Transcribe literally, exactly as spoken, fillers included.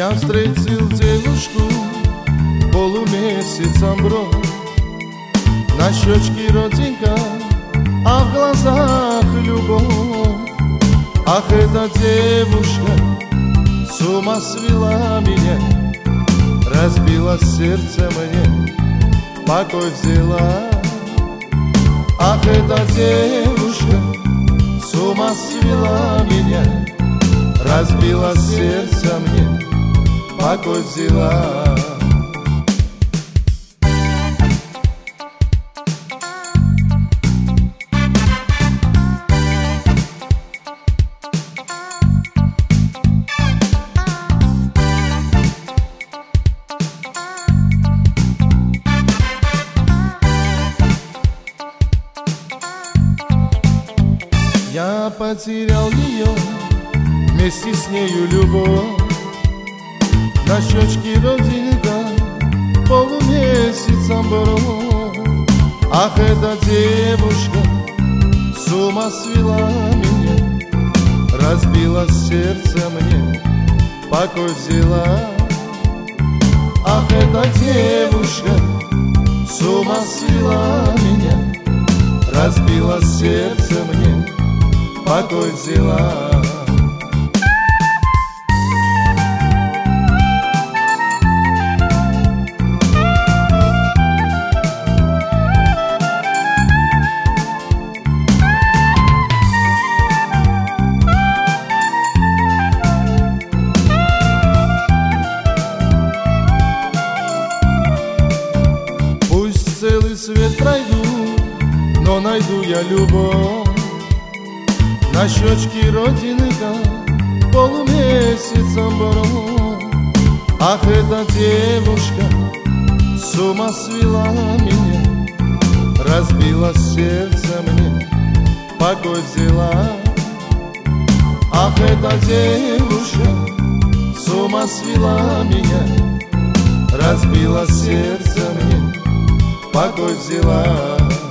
Я встретил девушку полумесяцем брод. На щечке родинка, а в глазах любовь. Ах, эта девушка с ума свела меня, разбила сердце мне, покой взяла. Ах, эта девушка с ума свела меня, разбила сердце мне, покой взяла. Я потерял ее, вместе с нею любовь. На щечке родинка, полумесяцем брод. Ах, эта девушка с ума свела меня, разбила сердце мне, покой взяла. Ах, эта девушка с ума свела меня, разбила сердце мне, покой взяла. Пусть целый свет пройду, но найду я любовь. На щечке родинка, полумесяцем брод. Ах, эта девушка с ума свела меня, разбила сердце мне, покой взяла. Ах, эта девушка с ума свела меня, разбила сердце мне, покой взяла.